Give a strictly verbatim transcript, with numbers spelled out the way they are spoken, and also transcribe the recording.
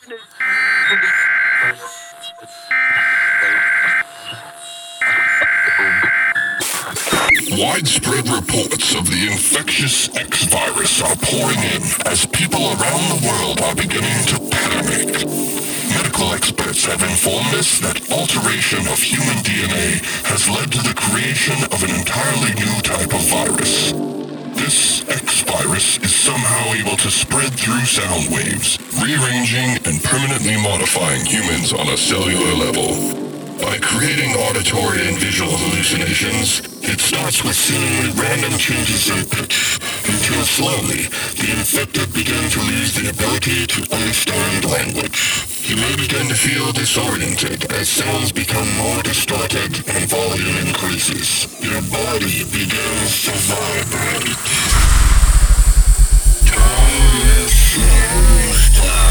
Widespread reports of the infectious X virus are pouring in as people around the world are beginning to panic. Medical experts have informed us that alteration of human D N A has led to the creation of an entirely new type of virus. This X virus is somehow able to spread through sound waves, rearranging and permanently modifying humans on a cellular level. By creating auditory and visual hallucinations, it starts with seemingly random changes in pitch, until slowly, the infected begin to lose the ability to understand language. You may begin to feel disoriented as sounds become more distorted and volume increases. Your body begins to vibrate. Time is slow.